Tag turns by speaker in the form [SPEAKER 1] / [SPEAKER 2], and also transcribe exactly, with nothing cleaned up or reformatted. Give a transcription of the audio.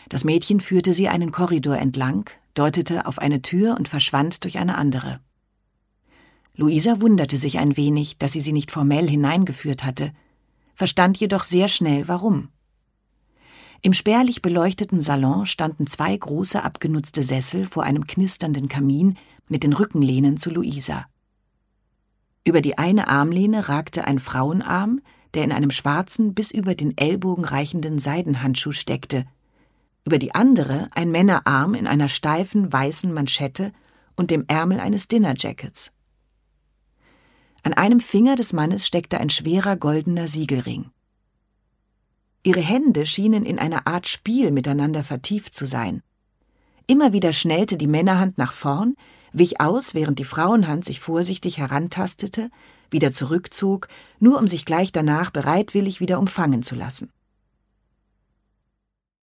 [SPEAKER 1] Das Mädchen führte sie einen Korridor entlang, deutete auf eine Tür und verschwand durch eine andere. Luisa wunderte sich ein wenig, dass sie sie nicht formell hineingeführt hatte, verstand jedoch sehr schnell, warum. Im spärlich beleuchteten Salon standen zwei große abgenutzte Sessel vor einem knisternden Kamin mit den Rückenlehnen zu Luisa. Über die eine Armlehne ragte ein Frauenarm, der in einem schwarzen, bis über den Ellbogen reichenden Seidenhandschuh steckte, über die andere ein Männerarm in einer steifen, weißen Manschette und dem Ärmel eines Dinnerjackets. An einem Finger des Mannes steckte ein schwerer goldener Siegelring. Ihre Hände schienen in einer Art Spiel miteinander vertieft zu sein. Immer wieder schnellte die Männerhand nach vorn, wich aus, während die Frauenhand sich vorsichtig herantastete, wieder zurückzog, nur um sich gleich danach bereitwillig wieder umfangen zu lassen.